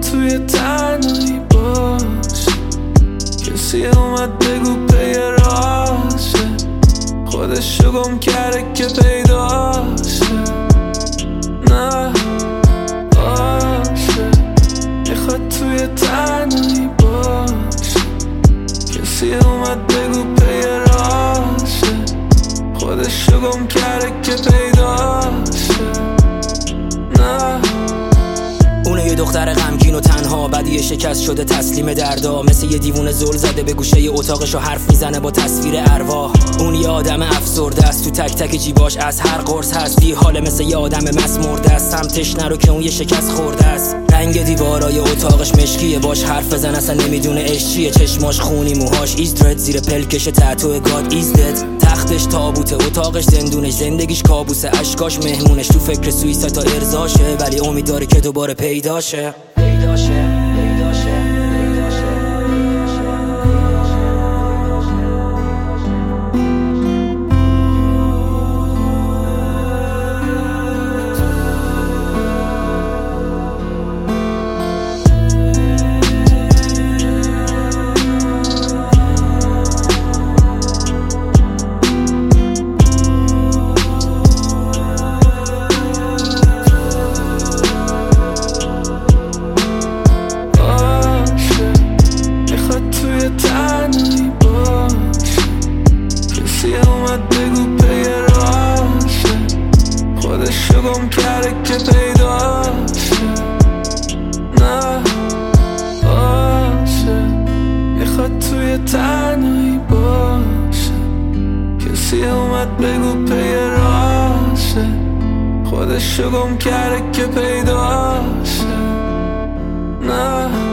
توی تنهایی باشه، کسی اومد بگو پی راشه، خودشو گم کرده که پیداشه. نه باشه، میخواد توی تنهایی باشه، کسی اومد بگو پی راشه، خودشو گم کرده که پیداشه. نه اونه یه دختر غمگین و تنها، بعد یه شکست شده تسلیم دردا، مثل یه دیوونه زل زده به گوشه یه اتاقش و حرف میزنه با تصویر ارواح. اون یه آدم افسرده است، تو تک تک جیباش از هر قرص هستی حاله، مثل یه آدم مس مرده است. سمتش نرو که اون یه شکست خورده است. رنگ دیوارای اتاقش مشکیه، باش حرف بزن اصلا نمیدونه اش چیه. چشماش خونی، موهاش ایزدرد، زیر پلکش تتو گاد ایزدد. تختش تابوته، اتاقش زندونش، زندگیش کابوسه، اشکاش مهمونش، تو فکر سویسا تا ارضاشه، ولی امید داره که دوباره پیداشه. تنهایی باشه، کسی اومد بگو پی راشه، خودشو گم کرده که پیداشه. نه باشه، میخواد توی تنهایی باشه، کسی اومد بگو پی راشه، خودشو گم کرده که پیداشه. نه